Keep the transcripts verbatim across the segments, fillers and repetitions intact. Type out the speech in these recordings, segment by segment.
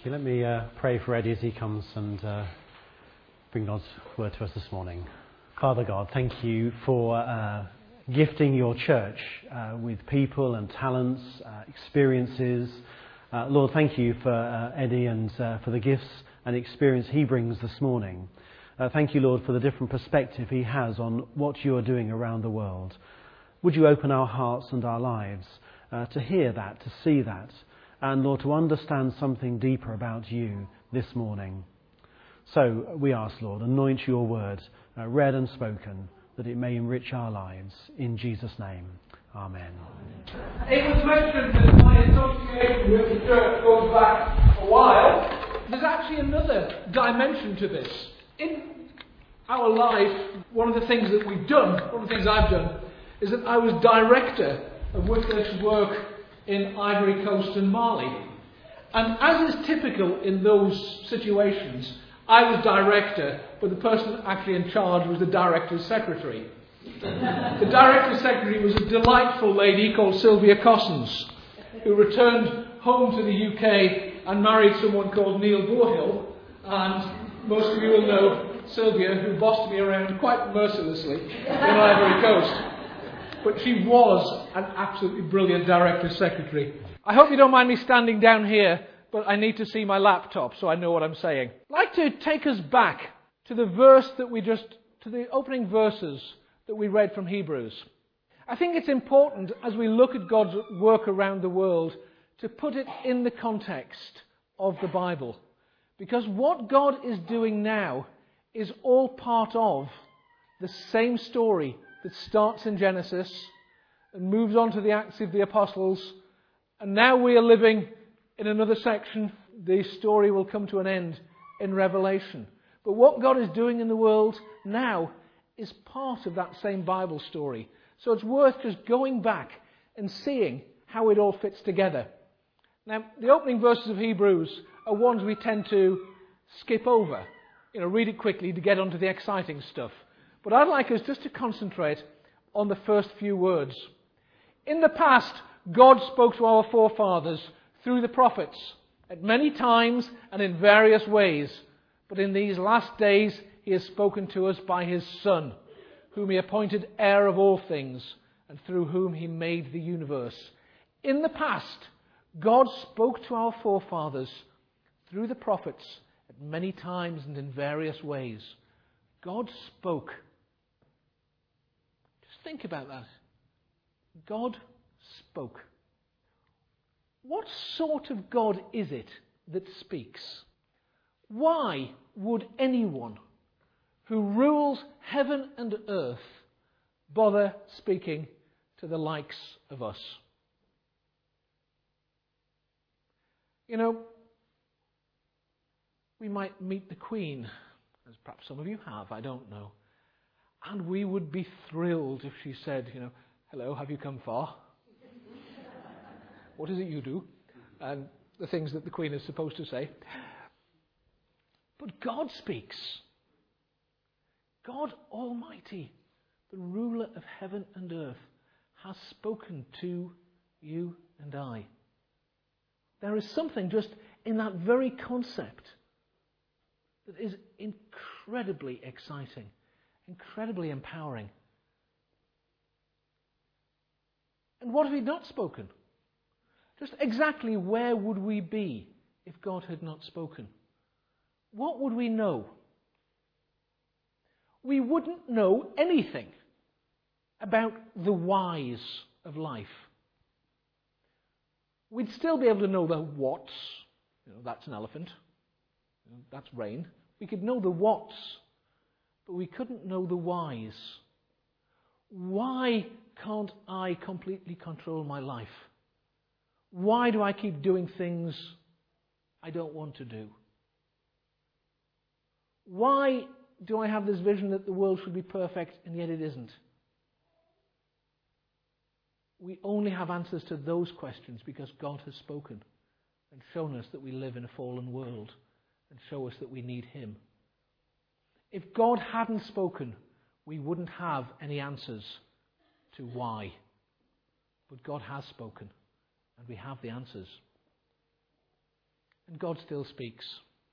Thank you. Let me uh, pray for Eddie as he comes and uh, bring God's word to us this morning. Father God, thank you for uh, gifting your church uh, with people and talents, uh, experiences. Uh, Lord, thank you for uh, Eddie and uh, for the gifts and experience he brings this morning. Uh, thank you, Lord, for the different perspective he has on what you are doing around the world. Would you open our hearts and our lives uh, to hear that, to see that, and, Lord, to understand something deeper about you this morning. So we ask, Lord, anoint your word, uh, read and spoken, that it may enrich our lives. In Jesus' name, amen. It was mentioned that my association with the church goes back a while. There's actually another dimension to this. In our life, one of the things that we've done, one of the things I've done, is that I was director of Wycliffe's work in Ivory Coast and Mali. And as is typical in those situations, I was director, but the person actually in charge was the director's secretary. The director's secretary was a delightful lady called Sylvia Cossens, who returned home to the U K and married someone called Neil Borehill. And most of you will know Sylvia, who bossed me around quite mercilessly in Ivory Coast. But she was an absolutely brilliant director's secretary. I hope you don't mind me standing down here, but I need to see my laptop so I know what I'm saying. I'd like to take us back to the verse that we just, to the opening verses that we read from Hebrews. I think it's important as we look at God's work around the world to put it in the context of the Bible. Because what God is doing now is all part of the same story that starts in Genesis and moves on to the Acts of the Apostles. And now we are living in another section. The story will come to an end in Revelation. But what God is doing in the world now is part of that same Bible story. So it's worth just going back and seeing how it all fits together. Now, the opening verses of Hebrews are ones we tend to skip over. You know, read it quickly to get onto the exciting stuff. But I'd like us just to concentrate on the first few words. In the past, God spoke to our forefathers through the prophets at many times and in various ways. But in these last days, he has spoken to us by his Son, whom he appointed heir of all things, and through whom he made the universe. In the past, God spoke to our forefathers through the prophets at many times and in various ways. God spoke. Just think about that. God spoke. What sort of God is it that speaks? Why would anyone who rules heaven and earth bother speaking to the likes of us? You know, we might meet the Queen, as perhaps some of you have, I don't know. And we would be thrilled if she said, you know, hello, have you come far? What is it you do? And the things that the Queen is supposed to say. But God speaks. God Almighty, the ruler of heaven and earth, has spoken to you and I. There is something just in that very concept that is incredibly exciting, incredibly empowering. And what have he not spoken? Just exactly where would we be if God had not spoken? What would we know? We wouldn't know anything about the whys of life. We'd still be able to know the whats. You know, that's an elephant. You know, that's rain. We could know the whats, but we couldn't know the whys. Why can't I completely control my life? Why do I keep doing things I don't want to do? Why do I have this vision that the world should be perfect and yet it isn't? We only have answers to those questions because God has spoken and shown us that we live in a fallen world and show us that we need him. If God hadn't spoken, we wouldn't have any answers to why. But God has spoken, and we have the answers. And God still speaks.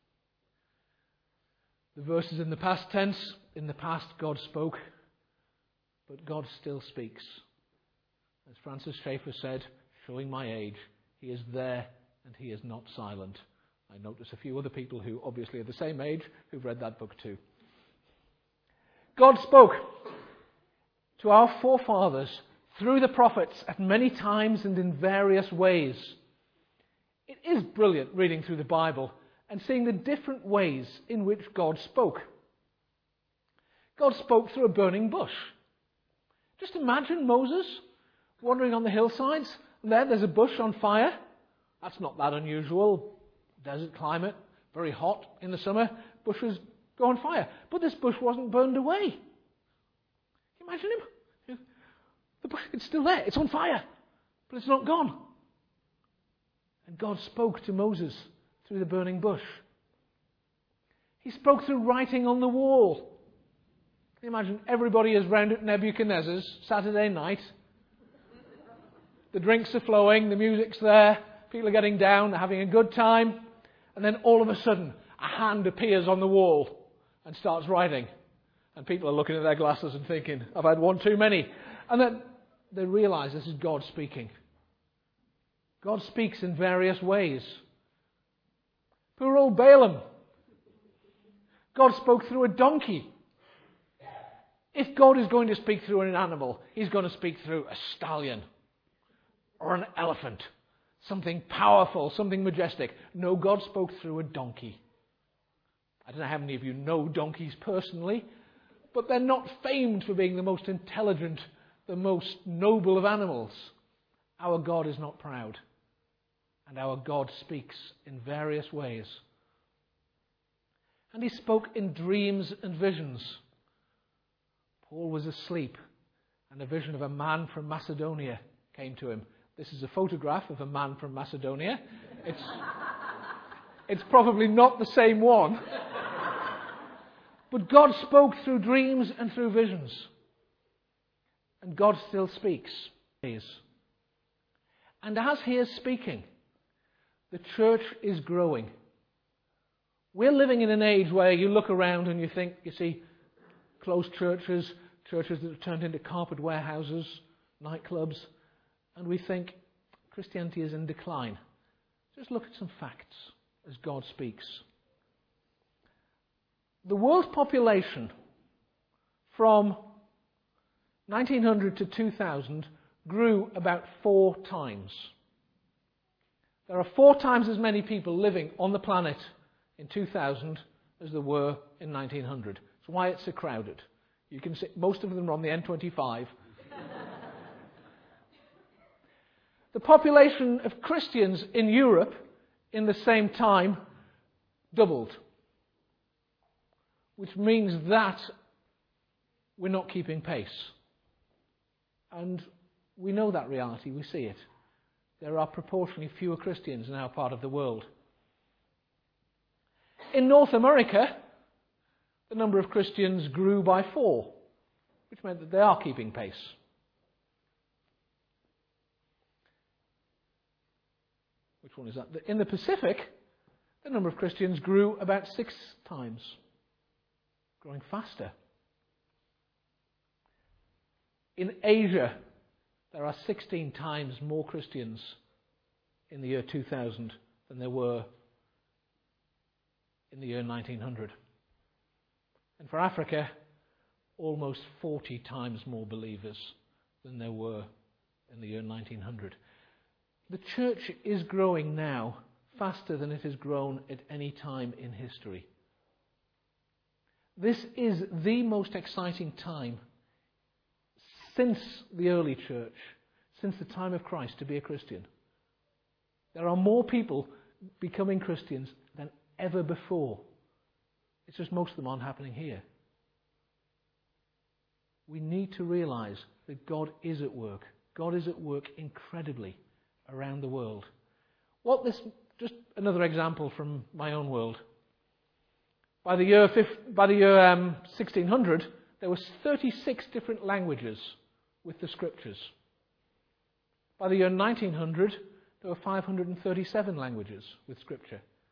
The verse is in the past tense. In the past, God spoke. But God still speaks. As Francis Schaeffer said, showing my age, he is there and he is not silent. I notice a few other people who obviously are the same age who've read that book too. God spoke to our forefathers through the prophets at many times and in various ways. It is brilliant reading through the Bible and seeing the different ways in which God spoke. God spoke through a burning bush. Just imagine Moses wandering on the hillsides, and there there's a bush on fire. That's not that unusual. Desert climate, very hot in the summer, bushes go on fire. But this bush wasn't burned away. Can you imagine him? The bush, it's still there. It's on fire, but it's not gone. And God spoke to Moses through the burning bush. He spoke through writing on the wall. Can you imagine everybody is round at Nebuchadnezzar's Saturday night? The drinks are flowing, the music's there, people are getting down, they're having a good time. And then all of a sudden, a hand appears on the wall and starts writing. And people are looking at their glasses and thinking, I've had one too many. And then they realize this is God speaking. God speaks in various ways. Poor old Balaam. God spoke through a donkey. If God is going to speak through an animal, he's going to speak through a stallion or an elephant. Something powerful, something majestic. No, God spoke through a donkey. I don't know how many of you know donkeys personally, but they're not famed for being the most intelligent, the most noble of animals. Our God is not proud. And our God speaks in various ways. And he spoke in dreams and visions. Paul was asleep, and a vision of a man from Macedonia came to him. This is a photograph of a man from Macedonia. It's, it's probably not the same one. But God spoke through dreams and through visions. And God still speaks. And as he is speaking, the church is growing. We're living in an age where you look around and you think, you see closed churches, churches that have turned into carpet warehouses, nightclubs, and we think Christianity is in decline. Just look at some facts as God speaks. The world population from nineteen hundred to two thousand grew about four times. There are four times as many people living on the planet in two thousand as there were in nineteen hundred. That's why it's so crowded. You can see most of them are on the N twenty-five. The population of Christians in Europe in the same time doubled, which means that we're not keeping pace. And we know that reality, we see it. There are proportionally fewer Christians in our part of the world. In North America, the number of Christians grew by four, which meant that they are keeping pace. Which one is that? In the Pacific, the number of Christians grew about six times, growing faster. In Asia, there are sixteen times more Christians in the year two thousand than there were in the year nineteen hundred. And for Africa, almost forty times more believers than there were in the year nineteen hundred. The church is growing now faster than it has grown at any time in history. This is the most exciting time since the early church, since the time of Christ, to be a Christian. There are more people becoming Christians than ever before. It's just most of them aren't happening here. We need to realize that God is at work. God is at work incredibly around the world. What this, just another example from my own world. By the year, by the year um, sixteen hundred, there were thirty-six different languages with the scriptures. By the year nineteen hundred, there were five hundred thirty-seven languages with scripture.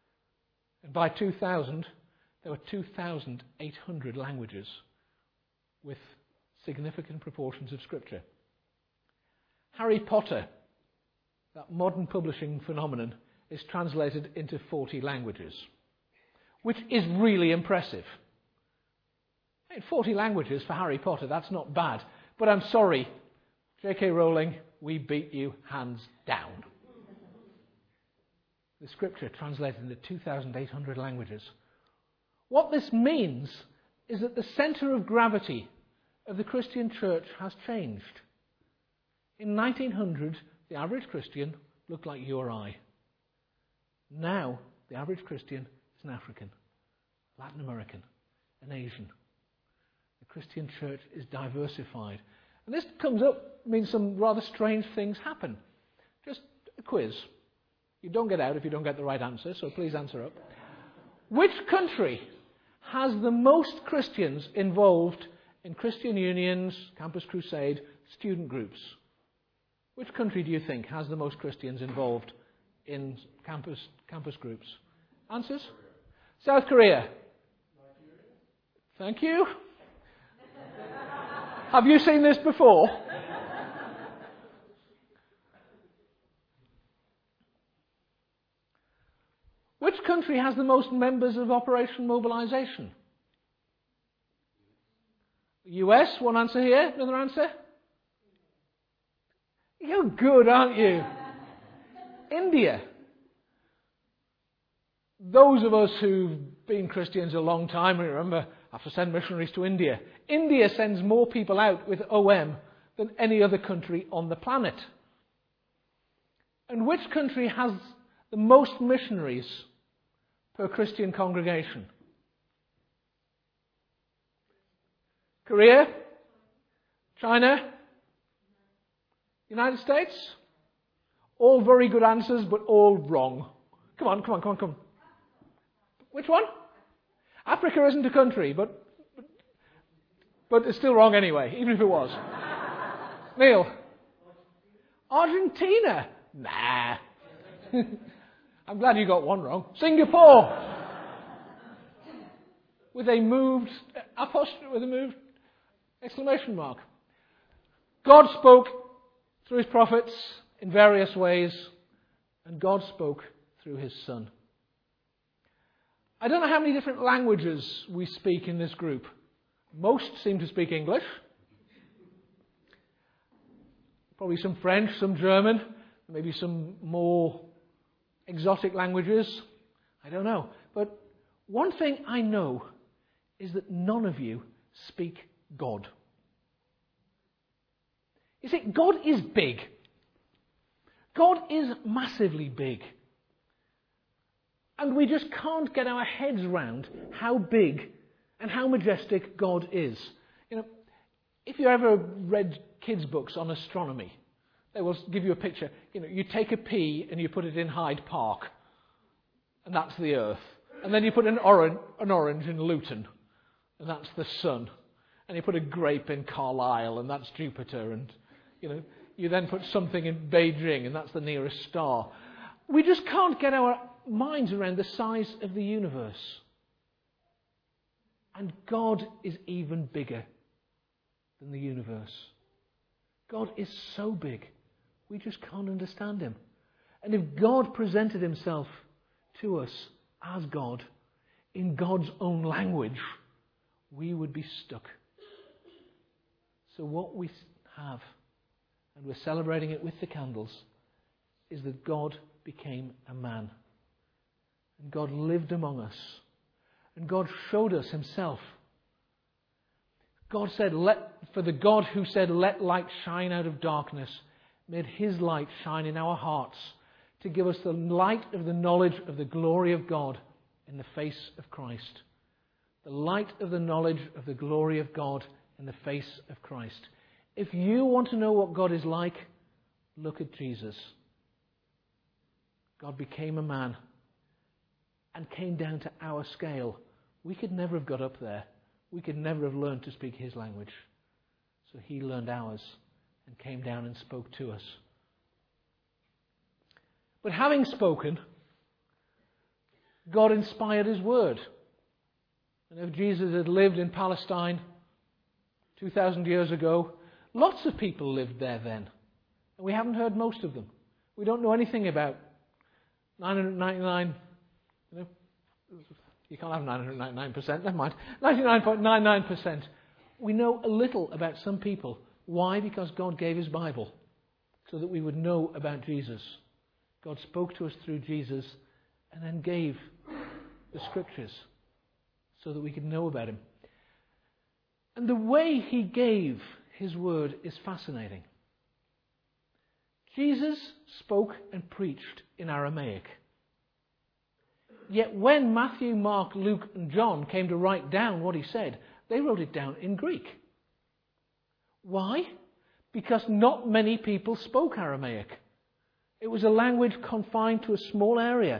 And by two thousand, there were two thousand eight hundred languages with significant proportions of Scripture. Harry Potter, that modern publishing phenomenon, is translated into forty languages, which is really impressive. forty languages for Harry Potter, that's not bad. But I'm sorry, J K Rowling, we beat you hands down. The Scripture translated into two thousand eight hundred languages. What this means is that the centre of gravity of the Christian church has changed. In nineteen hundred, the average Christian looked like you or I. Now, the average Christian is an African, Latin American, an Asian. The Christian church is diversified. And this comes up, means some rather strange things happen. Just a quiz. You don't get out if you don't get the right answer, so please answer up. Which country has the most Christians involved in Christian unions, Campus Crusade, student groups? Which country do you think has the most Christians involved in campus campus groups? Answers? South Korea. Thank you. Have you seen this before? Which country has the most members of Operation Mobilization? U S, one answer here. Another answer? You're good, aren't you? India. Those of us who've been Christians a long time, remember, have to send missionaries to India. India sends more people out with O M than any other country on the planet. And which country has the most missionaries per Christian congregation? Korea? China? United States? All very good answers, but all wrong. Come on, come on, come on, come on. Which one? Africa isn't a country, but but it's still wrong anyway, even if it was. Neil? Argentina? Nah. I'm glad you got one wrong. Singapore! With a moved apostrophe, with a moved exclamation mark. God spoke through his prophets in various ways, and God spoke through his Son. I don't know how many different languages we speak in this group. Most seem to speak English. Probably some French, some German, maybe some more exotic languages. I don't know. But one thing I know is that none of you speak God. You see, God is big. God is massively big. And we just can't get our heads around how big and how majestic God is. You know, if you ever read kids' books on astronomy, they will give you a picture. You know, you take a pea and you put it in Hyde Park, and that's the Earth. And then you put an orange, an orange in Luton, and that's the Sun. And you put a grape in Carlisle, and that's Jupiter. And you know, you then put something in Beijing, and that's the nearest star. We just can't get our minds around the size of the universe. And God is even bigger than the universe. God is so big, we just can't understand him. And if God presented himself to us as God, in God's own language, we would be stuck. So what we have, and we're celebrating it with the candles, is that God became a man. And God lived among us. And God showed us himself. God said, "Let," for the God who said, "Let light shine out of darkness," made his light shine in our hearts to give us the light of the knowledge of the glory of God in the face of Christ. The light of the knowledge of the glory of God in the face of Christ. If you want to know what God is like, look at Jesus. God became a man and came down to our scale. We could never have got up there. We could never have learned to speak his language. So he learned ours and came down and spoke to us. But having spoken, God inspired His word. And if Jesus had lived in Palestine two thousand years ago, lots of people lived there then. And we haven't heard most of them. We don't know anything about nine hundred ninety-nine, you know, you can't have nine hundred ninety-nine percent, never mind, ninety-nine point nine nine percent. We know a little about some people. Why? Because God gave His Bible so that we would know about Jesus. God spoke to us through Jesus and then gave the Scriptures so that we could know about Him. And the way He gave His word is fascinating. Jesus spoke and preached in Aramaic. Yet when Matthew, Mark, Luke and John came to write down what He said, they wrote it down in Greek. Why? Because not many people spoke Aramaic. It was a language confined to a small area.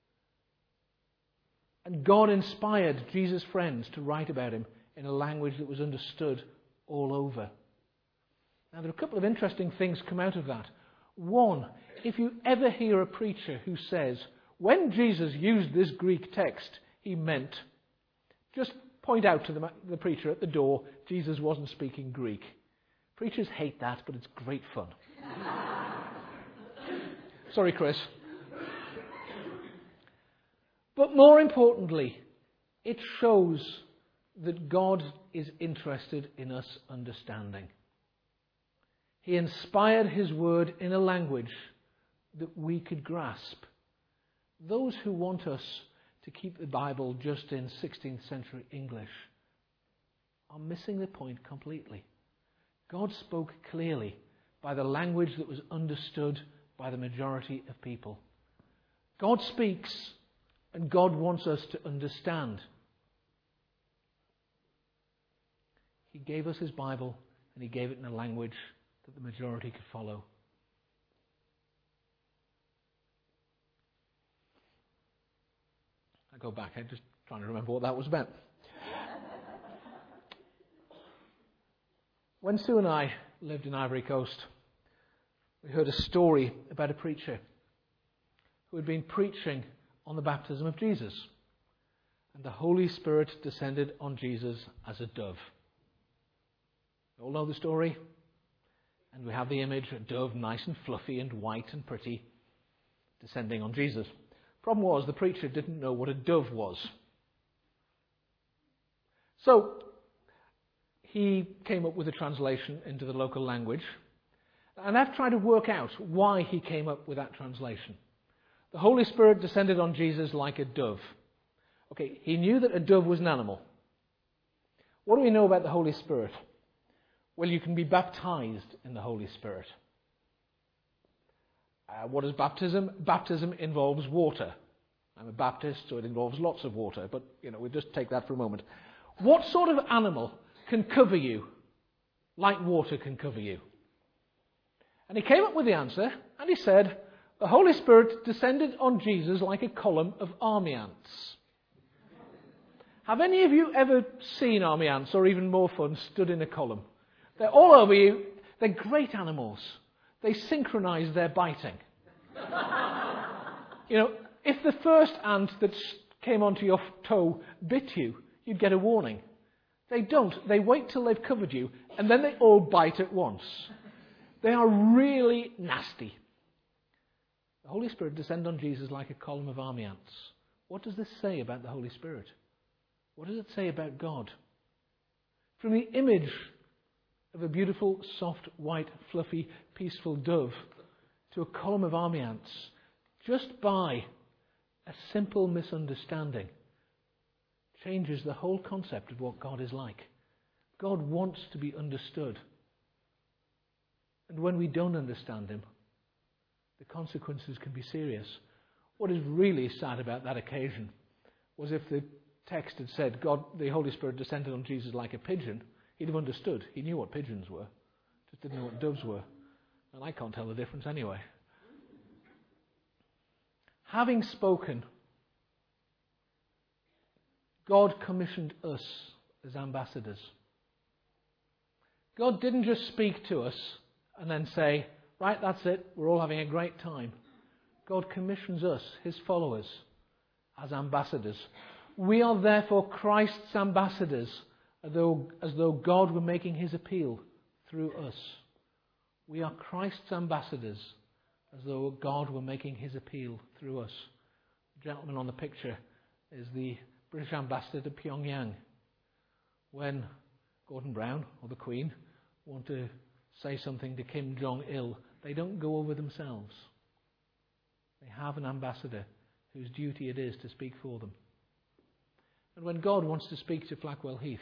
And God inspired Jesus' friends to write about Him in a language that was understood all over. Now, there are a couple of interesting things come out of that. One, if you ever hear a preacher who says, when Jesus used this Greek text, He meant, just point out to the, the preacher at the door, Jesus wasn't speaking Greek. Preachers hate that, but it's great fun. Sorry, Chris. But more importantly, it shows that God is interested in us understanding. He inspired His word in a language that we could grasp. Those who want us to keep the Bible just in sixteenth century English are missing the point completely. God spoke clearly by the language that was understood by the majority of people. God speaks, and God wants us to understand. He gave us His Bible, and He gave it in a language that the majority could follow. I go back, I'm just trying to remember what that was about. When Sue and I lived in Ivory Coast, we heard a story about a preacher who had been preaching on the baptism of Jesus. And the Holy Spirit descended on Jesus as a dove. You all know the story? And we have the image, a dove nice and fluffy and white and pretty, descending on Jesus. Problem was, the preacher didn't know what a dove was. So, he came up with a translation into the local language. And I've tried to work out why he came up with that translation. The Holy Spirit descended on Jesus like a dove. Okay, he knew that a dove was an animal. What do we know about the Holy Spirit? Well, you can be baptized in the Holy Spirit. Uh, what is baptism? Baptism involves water. I'm a Baptist, so it involves lots of water. But, you know, we'll just take that for a moment. What sort of animal can cover you like water can cover you? And he came up with the answer, and he said, the Holy Spirit descended on Jesus like a column of army ants. Have any of you ever seen army ants, or even more fun, stood in a column? They're all over you. They're great animals. They synchronize their biting. You know, if the first ant that came onto your toe bit you, you'd get a warning. They don't. They wait till they've covered you, and then they all bite at once. They are really nasty. The Holy Spirit descended on Jesus like a column of army ants. What does this say about the Holy Spirit? What does it say about God? From the image of a beautiful, soft, white, fluffy, peaceful dove to a column of army ants, just by a simple misunderstanding, changes the whole concept of what God is like. God wants to be understood. And when we don't understand Him, the consequences can be serious. What is really sad about that occasion was if the text had said, God, the Holy Spirit descended on Jesus like a pigeon, he'd have understood. He knew what pigeons were, just didn't know what doves were. And I can't tell the difference anyway. Having spoken, God commissioned us as ambassadors. God didn't just speak to us and then say, right, that's it, we're all having a great time. God commissions us, His followers, as ambassadors. We are therefore Christ's ambassadors, as though, as though God were making his appeal through us. We are Christ's ambassadors, as though God were making his appeal through us. The gentleman on the picture is the British ambassador to Pyongyang. When Gordon Brown or the Queen want to say something to Kim Jong-il, they don't go over themselves. They have an ambassador whose duty it is to speak for them. And when God wants to speak to Flackwell Heath,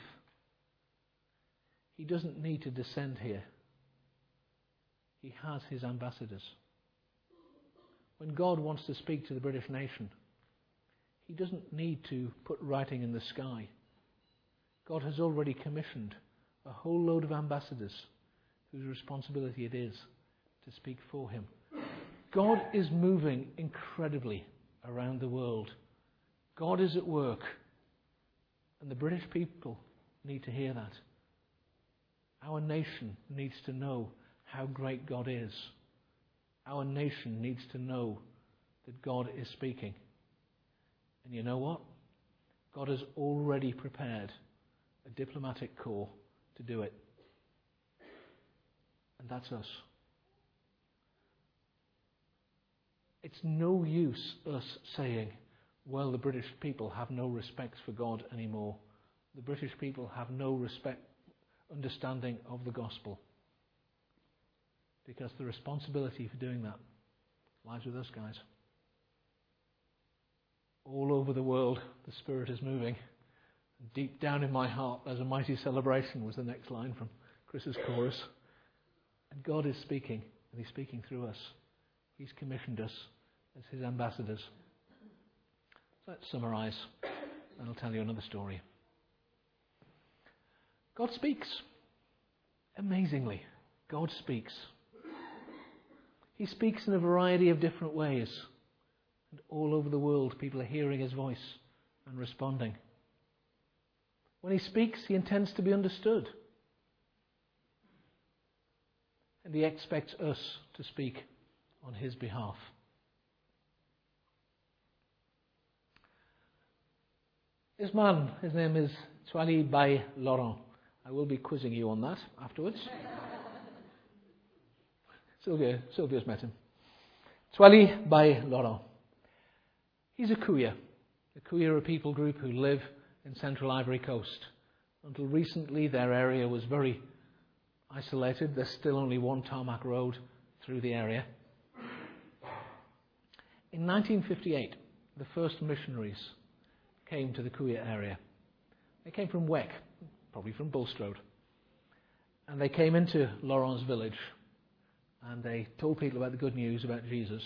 he doesn't need to descend here. He has his ambassadors. When God wants to speak to the British nation, he doesn't need to put writing in the sky. God has already commissioned a whole load of ambassadors whose responsibility it is to speak for him. God is moving incredibly around the world. God is at work. And the British people need to hear that. Our nation needs to know how great God is. Our nation needs to know that God is speaking. And you know what? God has already prepared a diplomatic corps to do it. And that's us. It's no use us saying, well, the British people have no respect for God anymore. The British people have no respect, understanding of the gospel. Because the responsibility for doing that lies with us, guys. All over the world, the Spirit is moving. Deep down in my heart, there's a mighty celebration, was the next line from Chris's chorus. And God is speaking, and he's speaking through us. He's commissioned us as his ambassadors. So let's summarize, and I'll tell you another story. God speaks. Amazingly, God speaks. He speaks in a variety of different ways. And all over the world, people are hearing his voice and responding. When he speaks, he intends to be understood. And he expects us to speak on his behalf. This man, his name is Tuali Bai Laurent. I will be quizzing you on that afterwards. Sylvia, Sylvia's met him. Tuali Bai Laurent. He's a Kuya. The Kuya are a people group who live in central Ivory Coast. Until recently, their area was very isolated. There's still only one tarmac road through the area. In nineteen fifty-eight, the first missionaries came to the Kuya area. They came from Wek, probably from Bulstrode. And they came into Laurent's village and they told people about the good news about Jesus.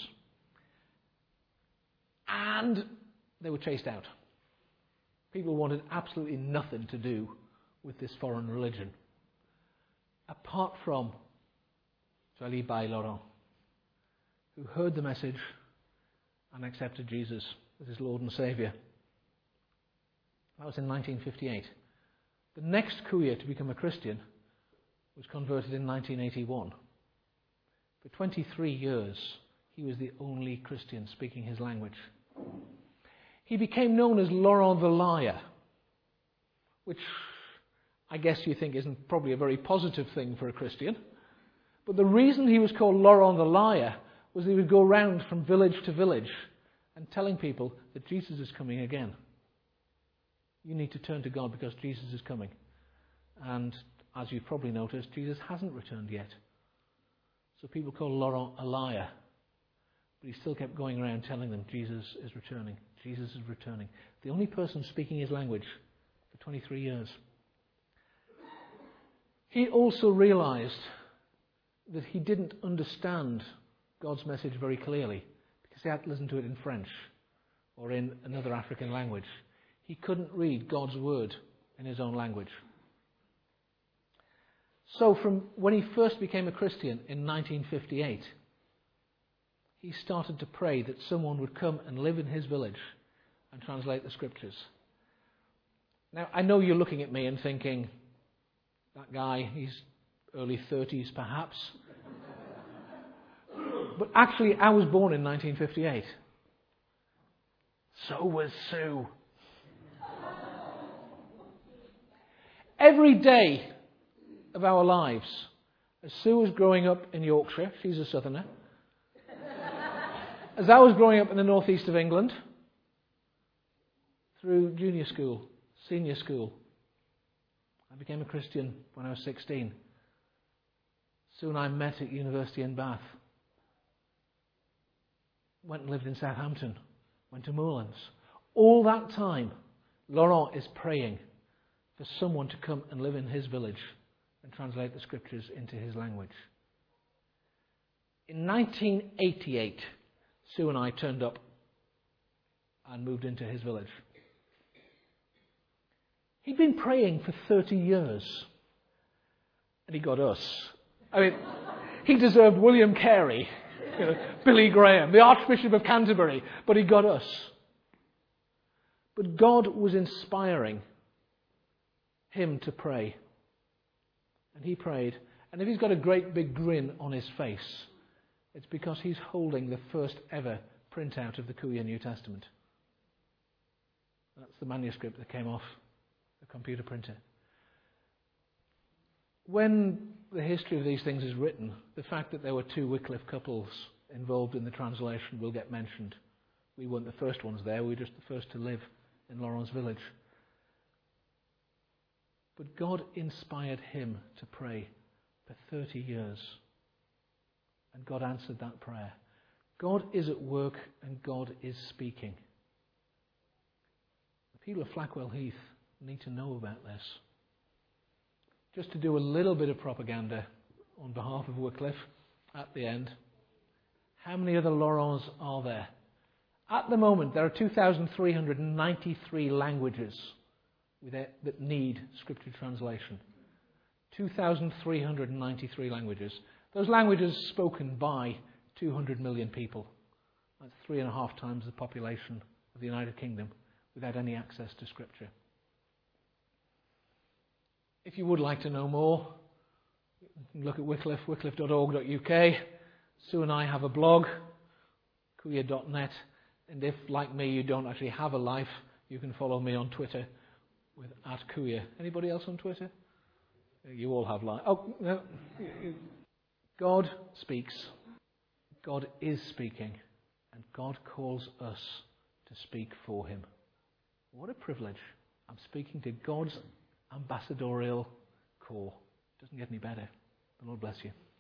And they were chased out. People wanted absolutely nothing to do with this foreign religion, apart from Tuali Bai Laurent, who heard the message and accepted Jesus as his Lord and Saviour. That was in nineteen fifty-eight. The next Kuya to become a Christian was converted in nineteen eighty-one. For twenty-three years, he was the only Christian speaking his language. He became known as Laurent the Liar, which I guess you think isn't probably a very positive thing for a Christian. But the reason he was called Laurent the Liar was he would go round from village to village and telling people that Jesus is coming again. You need to turn to God because Jesus is coming. And as you've probably noticed, Jesus hasn't returned yet. So people call Laurent a liar. But he still kept going around telling them Jesus is returning. Jesus is returning. The only person speaking his language for twenty-three years. He also realized that he didn't understand God's message very clearly because he had to listen to it in French or in another African language. He couldn't read God's word in his own language. So from when he first became a Christian in nineteen fifty-eight, he started to pray that someone would come and live in his village and translate the scriptures. Now, I know you're looking at me and thinking, that guy, he's early thirties perhaps. But actually, I was born in nineteen fifty-eight. So was Sue. Every day of our lives, as Sue was growing up in Yorkshire, she's a southerner, as I was growing up in the northeast of England, through junior school, senior school, I became a Christian when I was sixteen. Sue and I met at university in Bath. Went and lived in Southampton. Went to Moorlands. All that time, Laurent is praying for someone to come and live in his village and translate the scriptures into his language. In nineteen eighty-eight, Sue and I turned up and moved into his village. He'd been praying for thirty years, and he got us. I mean, he deserved William Carey, you know, Billy Graham, the Archbishop of Canterbury, but he got us. But God was inspiring him to pray. And he prayed. And if he's got a great big grin on his face, it's because he's holding the first ever printout of the Kuya New Testament. That's the manuscript that came off the computer printer. When the history of these things is written, the fact that there were two Wycliffe couples involved in the translation will get mentioned. We weren't the first ones there, we were just the first to live in Laurent's village. But God inspired him to pray for thirty years. And God answered that prayer. God is at work and God is speaking. The people of Flackwell Heath need to know about this. Just to do a little bit of propaganda on behalf of Wycliffe at the end. How many other Laurents are there? At the moment, there are two thousand three hundred ninety-three languages that need scripture translation. two thousand three hundred ninety-three languages. Those languages spoken by two hundred million people. That's three and a half times the population of the United Kingdom without any access to scripture. If you would like to know more, look at Wycliffe, wycliffe dot org dot U K. Sue and I have a blog, kuya dot net. And if, like me, you don't actually have a life, you can follow me on Twitter with at Kuya. Anybody else on Twitter? You all have life. Oh, no. God speaks. God is speaking. And God calls us to speak for him. What a privilege. I'm speaking to God's ambassadorial corps. Doesn't get any better. The Lord bless you.